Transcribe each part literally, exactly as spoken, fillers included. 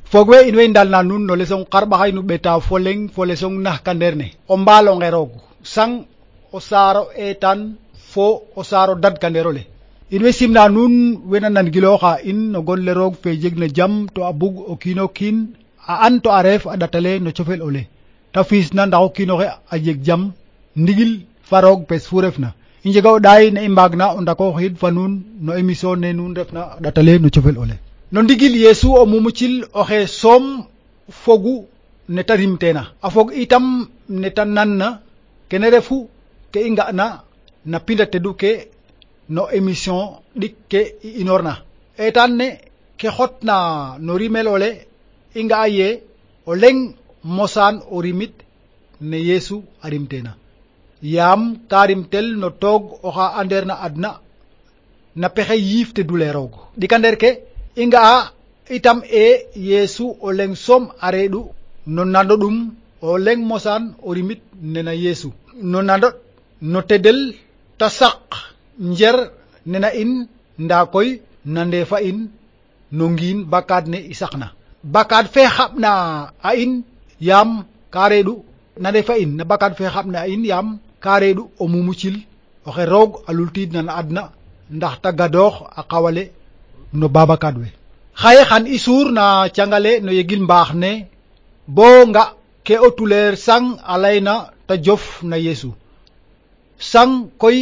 fogwe in way ndalna nun no lesong qarɓaxay nu ɓeta fo leng fo lesong naxkander ne o mbalonge roog sang o saaro etan fo o saaro dadkandero le in way simna nun wena nan giloxa in no gonle roog fe jeg na jam to a bug o kiino kiin a an to a reef a ɗatale no cofel ole ta fiis na ndax o kiinoxe a jeg jam ndigil fa roog pes fu refna i njega o ɗaay ne i mbaag na o ndako xiid fa nuun no émission ne nuun refna a ɗatale no cofel ole no ndigil Yeesu o mumucil oxe soom fogu neta rimtena a fog itam neta nanna kene refu ke i nga'na na pinda tedu ke no émission ɗik ke i inorna etan ne ke xotna no rimel ole i nga'a ye o leng mosaan o rimit ne Yeesu a rimtena yaam ka rimtel no toog oxa andeer na adna na pexe yiif te dule roog ɗikander ke i nga'a itam e Yeesu o leng soom a reeɗu no nando ɗum o leng mosaan o rimit nena Yeesu no nando no tedel ta sak njer nena in nda koy nande fa in no ngiin bakaad ne i sakna bakaad fe xaɓna a in yaam ka reeɗu nande fa in na bakaad fe xaɓna a in yaam ka reeɗu o mumucil oxe roog a lultiidna na adna ndax ta gadoox a qawale no babakaad we xaye xan i suur na cangale no yegil mbaax ne bo nga ke o tuleer sang a layna ta jof na Yeesu sang koy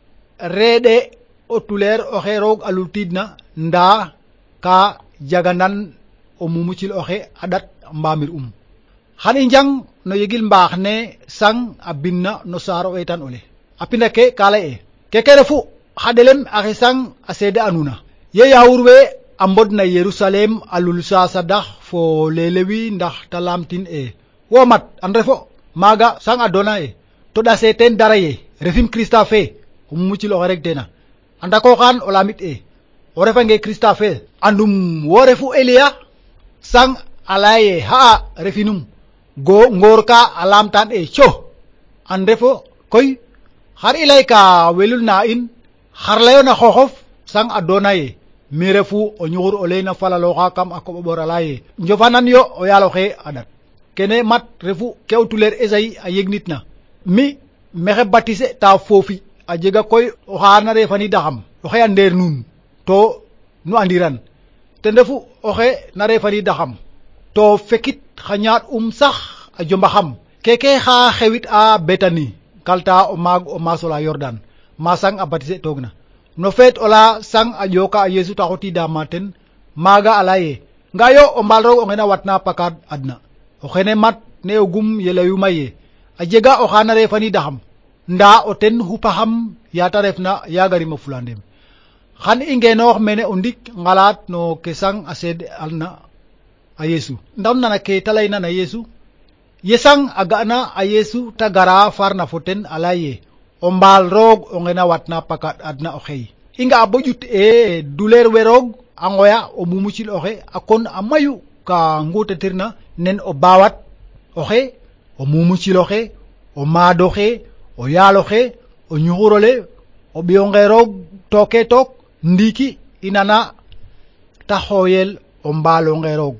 reeɗe o tuleer oxe roog a lultiidna ndaa ka jaganan o mumucil oxe a ɗat mbamir um xan i njang no yegil mbaax ne sang a binna no saaro etan ole a pinda ke ka lay e keke refu xa ɗelem axe sang a seede anuna ye yaawur we a mbod na Yerusalem a lul sasadax fo lelewi ndax ta lamtin e wo mat an refo maaga sang a dona e to ɗase teen dara ye refim Krista fe o mumucil oxe rek tena anda ko xaan o lamit e o refange Krista fe andum wo refu Eliya sang a laya ye xa'a refinum go ngoor ka a lamtan e co an refo koy xar i lay ka welul na in xar layo na xooxof sang a dona ye mi refu o ñuxur o leyna falaloxa kam a koɓo ɓor a laya ye njofanan yo o yaaloxe a ɗat kene mat refu ke o tuleer Esayi a yegnitna mi mexe batise ta foofi a jega koy oxa na refanidaxam oxe a ndeer nuun to nu andiran ten refu oxe na refanidaxam to fekit xa ñaaɗ um sax a jombaxam keke xa xewit a Betani kalta o maag o maasola Yordan ma sang a batise toogna no feet ola sang a ƴooka a Yeesu ta xotida ma ten maaga a laya ye nga yo o mbaal roog o ngena watna pakaad adna o xene mat ne o gum ye layuma ye a jega oxa na refanidaxam ndaa o ten xupaxam yaata refna yaaga rima fulandem xan i ngenoox mene o ndik ngalaat no ke sang a seede alna a Yeesu ndax nana ke ta layna na Yeesu ye sang a ga'na a Yeesu ta gara farna fo ten a laya ye o mbaal roog o ngena watna pakaad adna o xey i nga'a bo ƴut e duleer we roog a ngoya o mumucil oxe a kon a mayu ka nguutatirna nen o baawat oxe o mumucil oxe o maad oxe o yaal oxe o ñuxurole o ɓiyonge roog tooke took ndiiki i nana ta xooyel o mbaalonge roog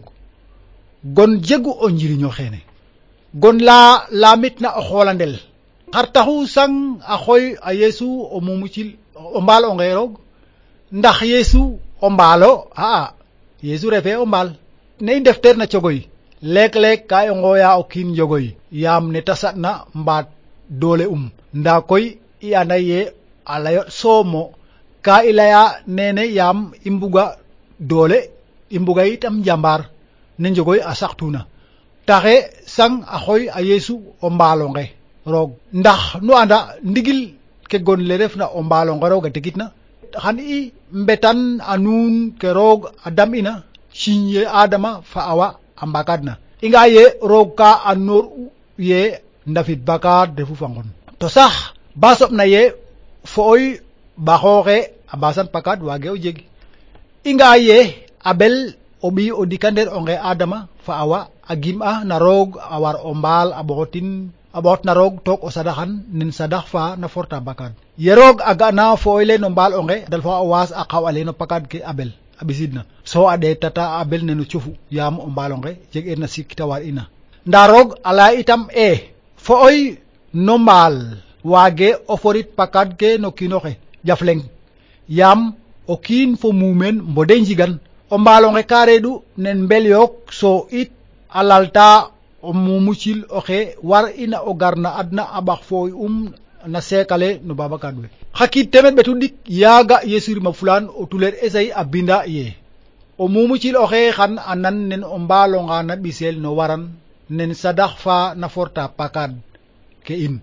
gon jegu o njiriñ oxeene gon la lamitna o xoolandel xar taxu sang a xooy a Yeesu o mumucil o mbaal onge roog ndax Yeesu o mbaalo xa'a Yeesu refe o mbaal ne i ndefteer na cogoy leek-leek ka i ngooya o kiin njogoy yaam ne ta saɗna mbaat doole um ndaa koy i anda ye a layo soomo ka i laya nene yaam i mbuga doole i mbuga itam njambaar ne njogoy a saxtuna taxe sang a xooy a Yeesu o mbaalonge roog ndax nu anda ndigil ke gon le refna o mbaalonge roog a tegitna xan i mbetan a nuun ke roog a dam ina signe Adama fa Awa a mbakaadna i nga'a ye roog ka annoor u ye ndafit bakaad refu fa ngon to sax ba soɓna ye fo'oy ɓaxooxe a mbasan pakaad waage o jeg i nga'a ye Abel o ɓiy o dikander onge Adama fa Awa a gim'a na roog a war o mbaal a ɓoxotin a ɓoxot na roog took o sadaxan nen sadax fa na forta bakaad ye roog a ga'na fo'oy le no mbaal onge dal fa o waas a qaw ale no pakaad ke Abel a ɓisidna so a ɗeetata Abel neno cofu yaam o mbalonge jeg eerna sik ta war ina ndaa roog a laya itam e fo'oy no mbaal waage o forit pakad ke no kiin oxe jaf leŋ yaam o kiin fo muumeen mbodee njigan o mbalonge ka reeɗu nen mbel yook so it a lalta o mumucil oxe war ina o gar na adna a ɓax fooy um na seekale no Babacar we xa kiid temed ɓetu ɗik yaaga Yesu rima fulaan o tuleer Esayi a binda ye o mumucil oxe xan a nan nen o mbalonga na ɓisel no waran nen sadax fa na forta pakad ke in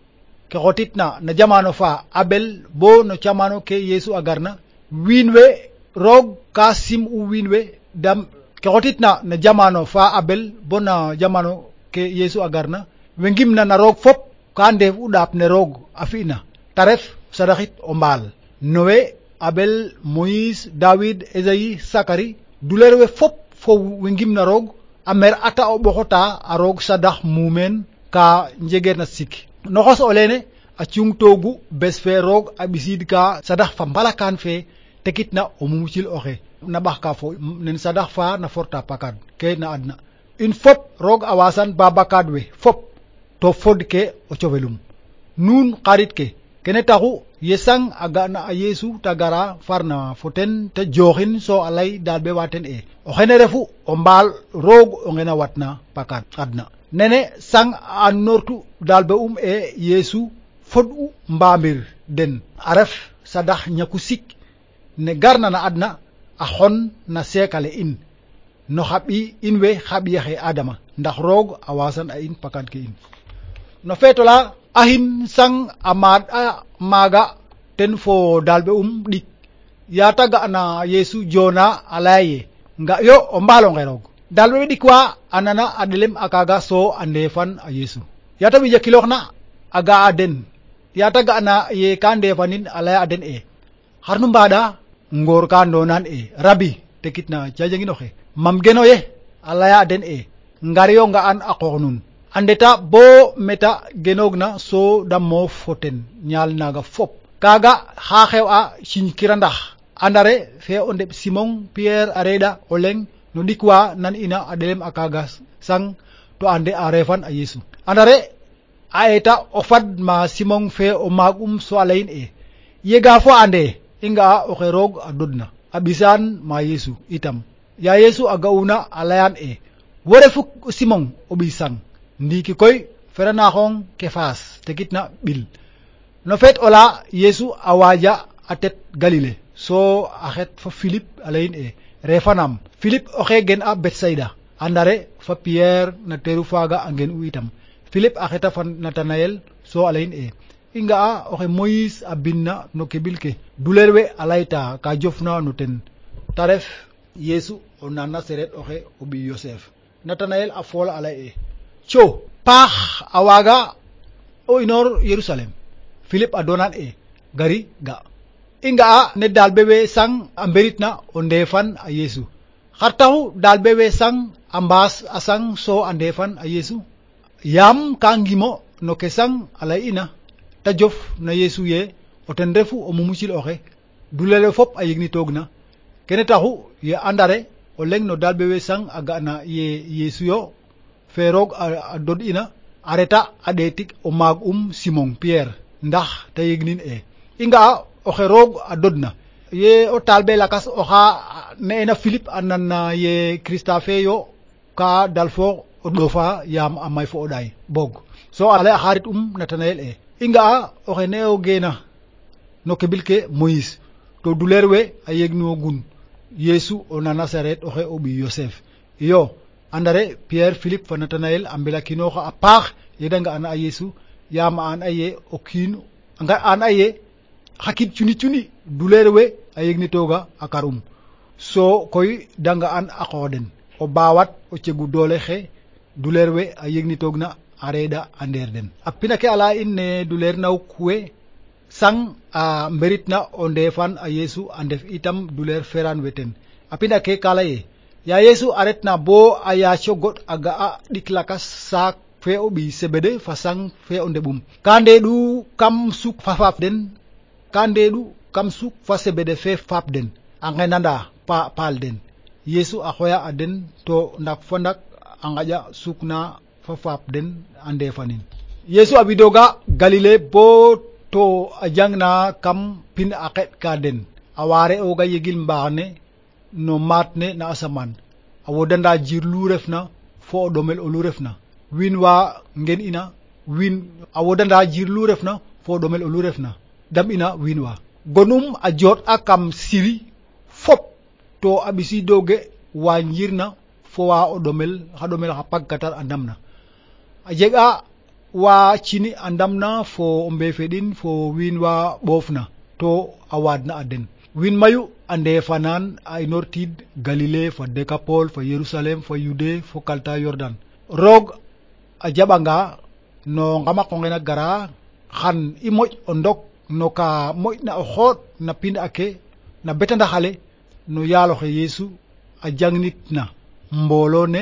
ke xotitna na jamano fa Abel bo no camano ke Yesu a garna wiin we roog ka sim u wiin we dam ke xotitna na jamano fa Abel bo na jamano ke Yesu a garna we ngimna na roog fop ka ndeef u ɗaap ne roog a fi'na ta ref sadaxit o mbaal Nowe Abel Moïse David Esayi Sakari duleer we fop fo we ngimna roog a mer ata o ɓoxota a roog sadax muumeen ka njegeerna sik noxos o leene a cungtoogu bes fe roog a ɓisiid ka sadax fa mbalakaan fe tekitna o mumucil oxe na ɓax ka fo nen sadax fa na forta pakad ke na adna in fop roog a wasan Babacar we fop to fod ke o cofelum nuun xarit ke kene taxu yesang a ga'na a Yesu ta gara farna fo ten te jooxin so a lay daal be wa ten e o xene refu o mbaal roog o ngena watna pakad adna nene sang a nortu daal be um e Yesu fod u mbamir den a ref sadax ñaku sik ne garna na adna a xon na seekale in no xa ɓi in we xa ɓiyaxe Adama ndax roog a wasan a in pakad ke in no feetola ahin sang a maad a maaga ten fo dalbe um ɗik yaata ga'na Yesu joona a laya ye nga yo o mbaalonge roog dalbe we ɗikwa a nana a ɗelem a kaaga so a ndeefan a Yesu yaata ɓija kilooxna a ga'a den yaata ga'na ye ka ndeefanin a laya a den e xar nu mbaɗa ngoor ka ndonan e Rabi tekitna cajanginoxe mam geno ye a laya a den e ngar yo nga an a qoox nun a ndeta bo meta genoogna so da moof fo ten ñaal naaga fop kaaga xa xew a siñ kirandax andare fe o ndeɓ Simon Pierre a reeɗa o leŋ no ɗikwa nan ina a ɗelem a kaaga sang to ande a refan a Yesu andare a eta o fad ma Simon fe o maag um so a leyin e yega fo ande i nga'a oxe roog a dodna a ɓisaan ma Yesu itam ya Yesu a ga'una a layan e wo refu Simon o ɓiy sang ndiiki koy feranaxong ke faas tekitna ɓil no feet ola Yesu a waaja a tet Galile so a xet fa Philippe a leyin e refanam Philippe oxe gen a Betsayda andare fa Pierre na teeru faaga a ngen u itam Philippe a xeta fa Natanayel so a leyin e i nga'a oxe Moïse a binna no keɓil ke duleer we a layta ka jofna no ten ta ref Yesu o nana seret oxe o ɓiy Yosef Natanayel a fool a lay e co paax a waaga o inoor Yerusalem Philippe a donan e gari ga i nga'a ne dalbe we sang a mberitna o ndeefan a Yesu xar taxu dalbe we sang a mbaas a sang so a ndeefan a Yesu yaam ka ngimo no ke sang a lay ina ta jof na Yesu ye o ten refu o mumucil oxe dulele fop a yegnitoogna kene taxu ye andare o leŋ no dalbe we sang a ga'na ye Yesu yo fe roog a dod ina a reta a ɗeetik o maag um Simon Pierre ndax te yegnin e i nga'a oxe roog a dodna ye o talbe lakas oxa ne'ena Philippe a nan ye Christa fe yo ka dal fo o ɗofa yaam a may fo o ɗaay boog so a lay a xarit um Natanayel e i nga'a oxe ne o geena no keɓil ke Moïse to duleer we a yegnuwogun Yesu o nana saret oxe o ɓiy Yosef iyo andare Pierre Philippe fa Natanayel a mbelakinoxa a paax ye da nga'na a Yesu yaam a an a ye o kiin nga an a ye xa kiid cuni cuni duleer we a yegnitooga a kar um so koy da nga'an a qoox den o baawat o cegu doole xe duleer we a yegnitoogna a reeɗa a ndeer den a pina ke a laya in ne duleer nawuk we sang a mberitna o ndeefan a Yesu a ndef itam duleer feraan we ten a pina ke ka lay e ya Yesu a retna bo a yaaco goɗ a ga'a ɗik lakas saak fe o ɓiy Sebede fa sang fe o ndeɓum ka ndeeɗu kam suk fa faap den ka ndeeɗu kam suk fa Sebede fe faap den angenanda pa palden Yesu ahoya aden to ndak fondak angaja sukna fa fap den ande fanin Yesu abidoga Galile bo to ajangna kam pin aket kaden aware oga yegil mbaane no matne na asaman awodanda jirlu refna fo domel olu refna winwa ngen ina win awodanda jirlu refna fo domel olu refna dam ina winwa gonum a jot akam siri fop to abisi doge wanjirna fo wa o domel ha domel ha pagkatar andamna a jega wa chini andamna fo ombe fedin fo winwa bofna to awadna aden win mayu ande fanan ay nortid Galile fa Decapol fa Jerusalem fa Yude fo kalta Jordan rog a jabanga no ngama ko ngena gara xan i moj o ndok no ka moj na o xot na pin ake na betanda xale no yalo xe Yesu a jangnit na mbolo ne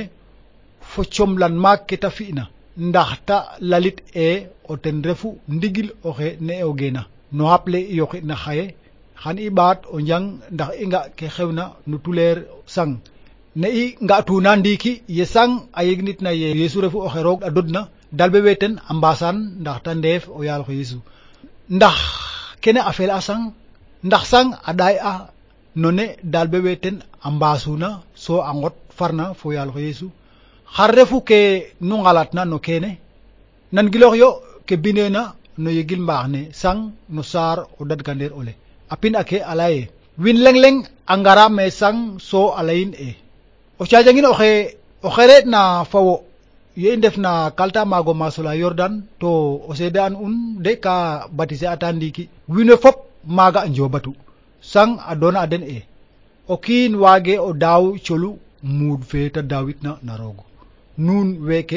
fo comlan mak ke ta fi'na ndax ta lalit e o ten refu ndigil oxe ne o gena no haple yoxi na xaye xan i baat o njang ndax i nga ke xewna no tuleer sang ne i nga tuna ndiki ye sang a yegnit na ye Yesu refu oxe roog a dodna dalbe weten a mbasan ndax ta ndeef o yaal xo Yesu ndax kene a fel a sang ndax sang a ɗaay a none dalbe weten a mbasuna so a ngot farna fo yaal xo Yesu xar refu ke nu ngalatna no kene nan giloox yo ke binena no yegil mbaax ne sang no saar o dadkandeer ole apin ake alaye win leng leng angara me sang so alayin e o cajangin oxe oxe reet na fawo ye i ndef na kalta mago masola Jordan to o seede an un de ka batise ata ndiki wine fop maga njobatu sang a dona aden e o kiin wage o daaw colu muud fe ta daawitna na roog nun weke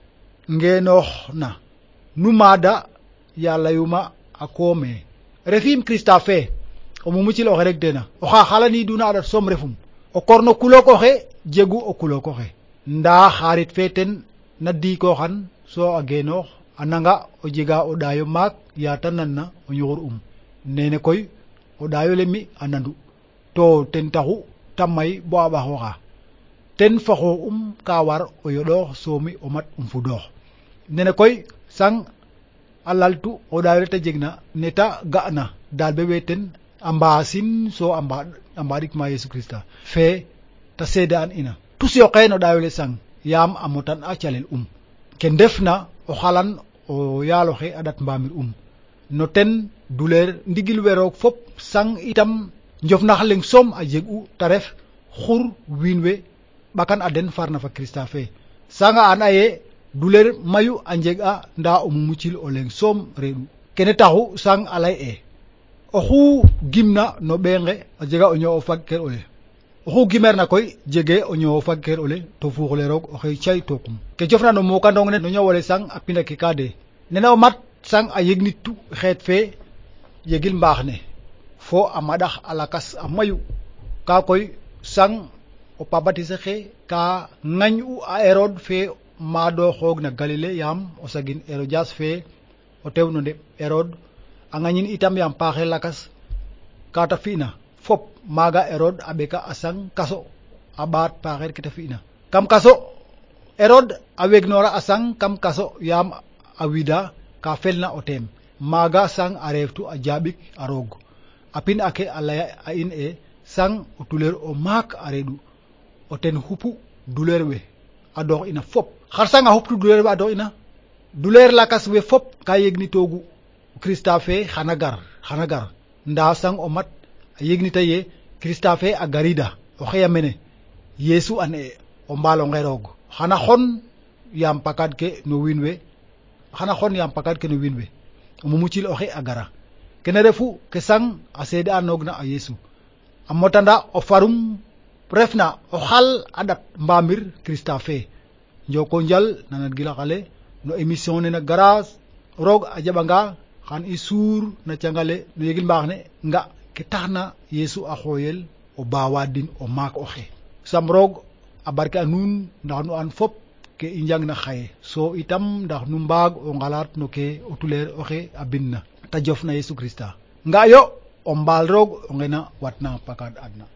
ngenoox na nu maada yalayuma a koome refim Krista fe o mumucil oxe rek dena oxa xalani duna adat som refum o korno kulok oxe jegu o kulok oxe nda xarit fe ten na dikoxan so a genoox a nanga o jega o ɗayo maak yata nanna o ñuxur um nene koy o ɗayo le mi a nandu to ten taxu ta may bo a ɓaxoxa ten faxo um ka war o yoɗoox somi o mat um fudoox nene koy sang a laltu o ɗayo le ta jegna neta ga'na dalbe weten a mbasin so a mbaɗik ma Yesu Krista fe ta seede an ina tus yoqe no ɗayo le sang yaam a motan a calel um ke ndefna o xalan o yaaloxe a ɗat mbamir um no ten duleer ndigil weroog fop sang itam njofnax leng som a jeg u ta ref xur wiin we ɓakan a den farna fa Krista fe sanga an aye duleer mayu a njeg a nda o mumucil o leng som reeɗu kene taxu sang a lay e oxu gimna no ɓeenge a jega o ñoow o fag ker ole oxu gimer na koy jege o ñoow o fag ker ole to fuuxle roog oxey cay tokum ke jofna no mukandong ne no ñoowole sang a pinda ke ka de nene o mat sang a yegnitu xeet fe yegil mbaax ne fo a maɗax a lakas a mayu ka koy sang o pabatise xe ka ŋañ u a Erod fe maado xoog na Galile yaam o sagin Herodias fe o tew no ndeɓ Erod a ŋañin itam yaam paaxe lakas kata fi'na fop maaga Erod a ɓeka a sang kaso a ɓaat paaxeer ke ta fi'na kam kaso Erod a wegnoora a sang kam kaso yaam a wida ka felna o teem maaga sang a reeftu a jaaɓik a roog a pin ake a laya a in e sang o tuleer o maak a reeɗu o ten xupu duleer we a doox ina fop xar sang a xuptu duleer we a doox ina duleer lakas we fop ka yegnitoogu Krista fe xana gar xana gar nda sang o mat a yegnita ye Krista fe a garida o xeya mene Yesu an e o mbalonge roog xana xon yaam pakad ke no wiin we xana xon yaam pakad ke no wiin we o mumucil oxe a gara kene refu ke sang a seede a noog na a Yesu a motanda o farum refna o xal a ɗat mbamir Krista fe njoko njal nanat gilaxale no émission ne na garage roog a jaɓanga xan i suur na cangale no yegil mbaax ne nga ke taxna Yesu a xooyel o baawadin o maak oxe sam roog a barke a nuun ndax nu an fop ke i njangna xaye so itam ndax nu mbaag o ngalaat no ke o tuleer oxe a binna ta jof na Yesu Krista nga yo o mbaal roog o ngena watna pakad adna